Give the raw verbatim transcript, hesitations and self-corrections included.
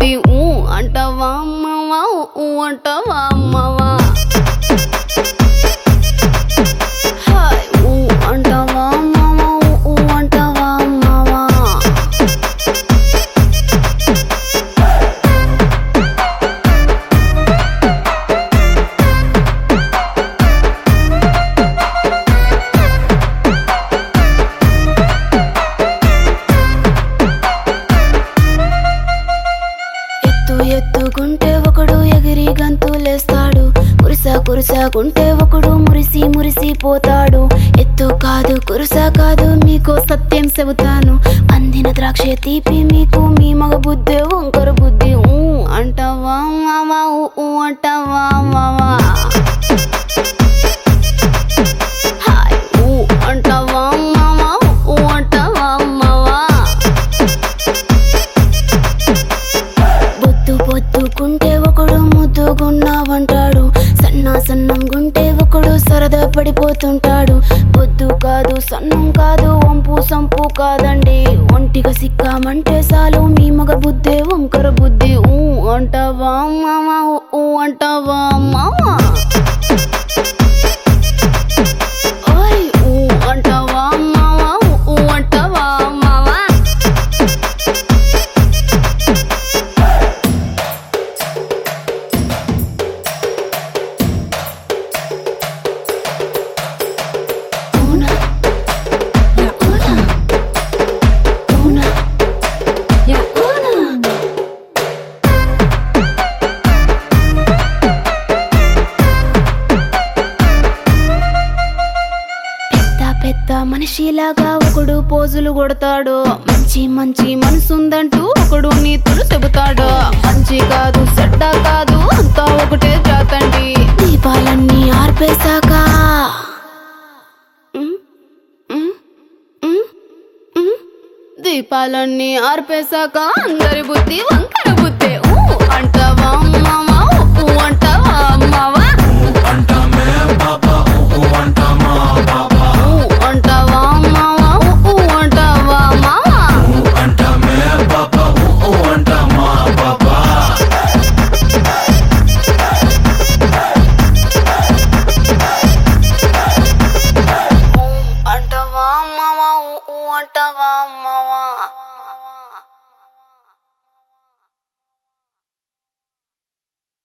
బుద్ధి ఊ అంటావా అమ్మవా ఊ అంటావా అమ్మవా హాయ్ ఊ అంటావా అమ్మవా ఊ అంటావా అమ్మవా ఎత్తుకుంటే ఒకడు ఎగిరి గంతులేస్తాడు కురుస కురుసకుంటే ఒకడు మురిసి మురిసి పోతాడు ఎత్తు కాదు కురుస కాదు మీకు సత్యం చెబుతాను అందిన ద్రాక్ష తీపి మీకు మీ మగ బుద్ధి వంకర బుద్ధి ఊ అంటావా మావా ఊ అంటావా మావా హాయ్ ఊ అంటావా మావా ఊ అంటావా మావా బొద్దు బొద్దుకుంటే ఒకడు ముద్దుగున్నావంటాడు సన్నా సన్నం గుంటే ఒకడు సరదా పడిపోతుంటాడు బొద్దు కాదు సన్నం కాదు వంపు సంపు కాదండి ఒంటిగా సిక్కామంటే చాలు మీ మగ బుద్ధి వంకర బుద్ధి ఊ అంటావా మావా ఊ అంటావా మావా ఓయ్ ఊ అంటావా మావా ఊ అంటావా మావా పెద్ద మనిషిలాగా ఒకడు పోజులు కొడతాడు మంచి మంచి మనసుందంటూ ఒకడు నీతులు చెబుతాడు మంచి కాదు చెడ్డ కాదు అంతా ఒకటే జాతండి దీపాలన్నీ ఆర్పేశాక ఉమ్, ఉమ్, ఉమ్, ఉమ్. దీపాలన్నీ ఆర్పేశాక అందరి బుద్ధి వంకర బుద్ధి